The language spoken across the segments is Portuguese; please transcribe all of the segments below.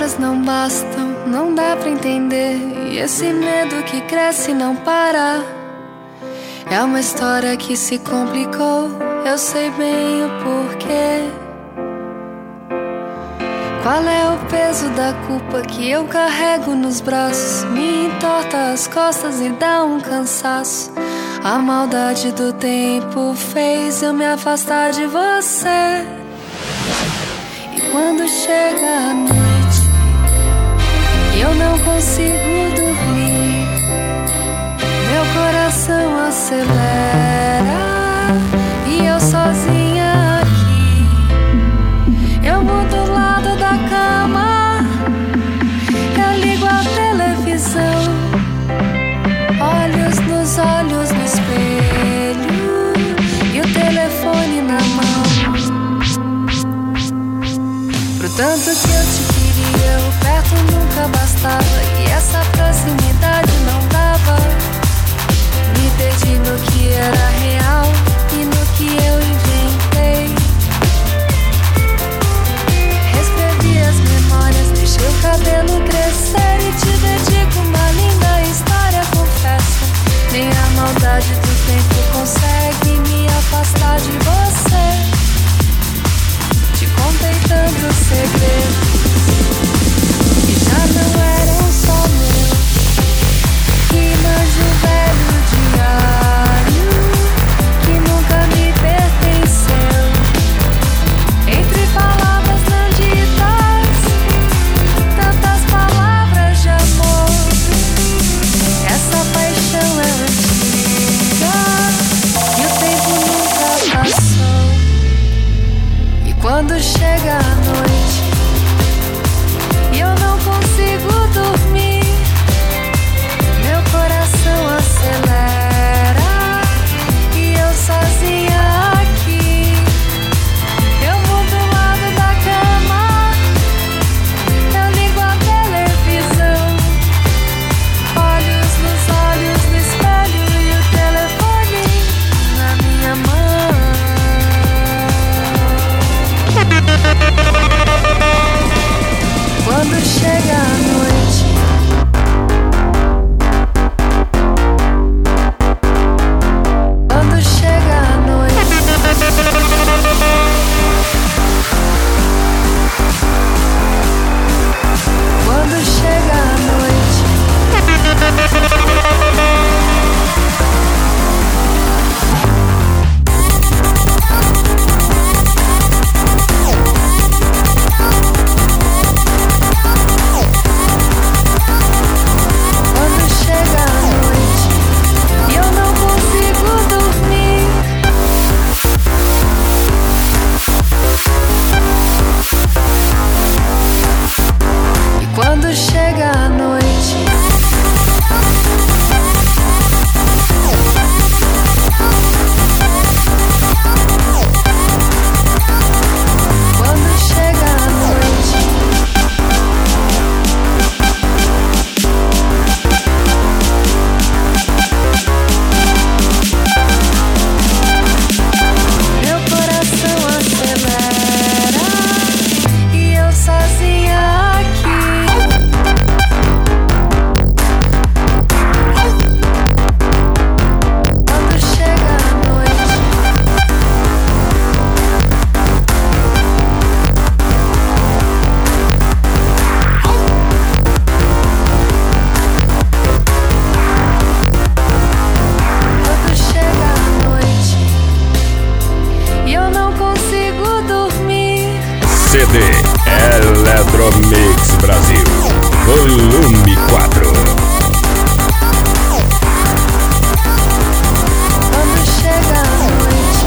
palavras não bastam, não dá pra entender. E esse medo que cresce e não para. É uma história que se complicou, eu sei bem o porquê. Qual é o peso da culpa que eu carrego nos braços? Me entorta as costas e dá um cansaço. A maldade do tempo fez eu me afastar de você. E quando chega a noite e eu não consigo dormir, meu coração acelera e eu sozinha aqui. Eu mudo o lado da cama, eu ligo a televisão, olhos nos olhos no espelho e o telefone na mão. Pro tanto que eu te queria, o perto nunca bastava e essa proximidade não dava. Me perdi no que era real e no que eu inventei. Reescrevi as memórias, deixei o cabelo crescer e te dedico uma linda história, confesso. Nem a maldade do tempo consegue me afastar de você. Te contei tantos segredos que já não eram só meus. Imagem velho diário que nunca me pertenceu. Entre palavras não ditas, tantas palavras de amor. Essa paixão é antiga e o tempo nunca passou. E quando chega a noite e eu não consigo dormir, meu coração acelera e eu sozinha aqui. Eu mudo o lado da cama, eu ligo a televisão, olhos nos olhos no espelho e o telefone na minha mão. Quando chega a noite, quando chega a noite, quando chega a noite, quando chega a noite e eu não consigo dormir. E quando chega a noite, quando chega a noite, meu coração acelera e eu sozinha aqui. Quando chega a noite, quando chega a noite e eu não consigo dormir. CD Eletromix Brasil, volume 4. Quando chega a noite,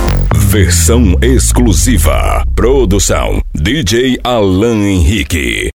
Versão exclusiva. Produção DJ Alan Henrique.